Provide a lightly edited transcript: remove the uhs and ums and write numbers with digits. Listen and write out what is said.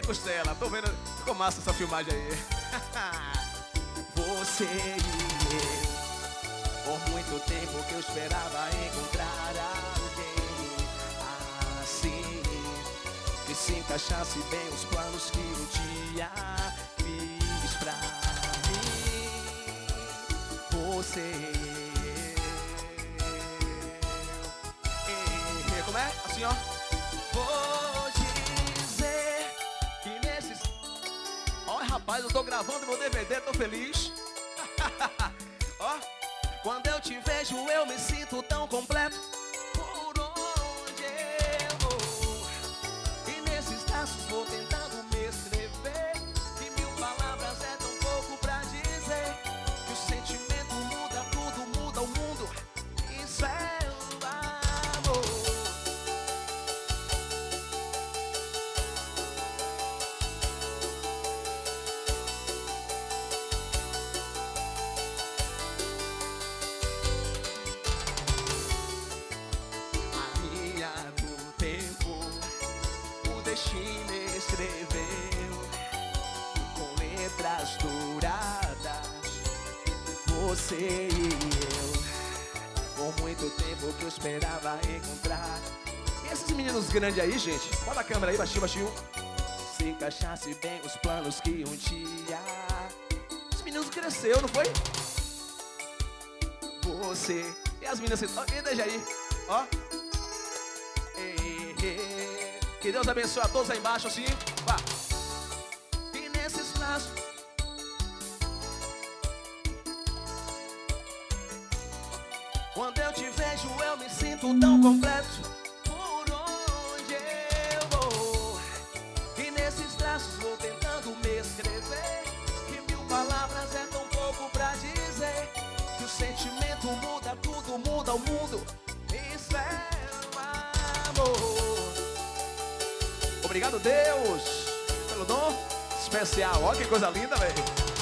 costela. Tô vendo, ficou massa essa filmagem aí. Você e eu, por muito tempo que eu esperava encontrar alguém assim, que se encaixasse bem os planos que um dia fiz pra mim. Você e eu. Como é? Assim, ó. Vou dizer que nesses... Ó, rapaz, eu tô gravando meu DVD, tô feliz. Ó, Quando eu te vejo eu me sinto tão completo. Por onde eu vou, e nesses traços vou tentando me escrever. Que mil palavras é tão pouco pra dizer. Que o sentimento muda tudo, muda o mundo. Isso é o amor. A linha do tempo, o destino escreveu com letras douradas. Você e eu, por muito tempo que eu esperava encontrar. e esses meninos grandes aí, gente? Bota a câmera aí, baixinho, baixinho. Se encaixasse bem os planos que um dia Os meninos cresceu, não foi? você... E as meninas assim, ó, e deixa aí, ó. Que Deus abençoe a todos aí embaixo, assim. Vá. E nesses traços quando eu te vejo eu me sinto tão completo. Por onde eu vou, e nesses traços vou tentando me escrever. Que mil palavras é tão pouco pra dizer. Que o sentimento muda tudo, muda o mundo. Isso é o amor. Obrigado, Deus, pelo dom especial. Ó, que coisa linda, velho.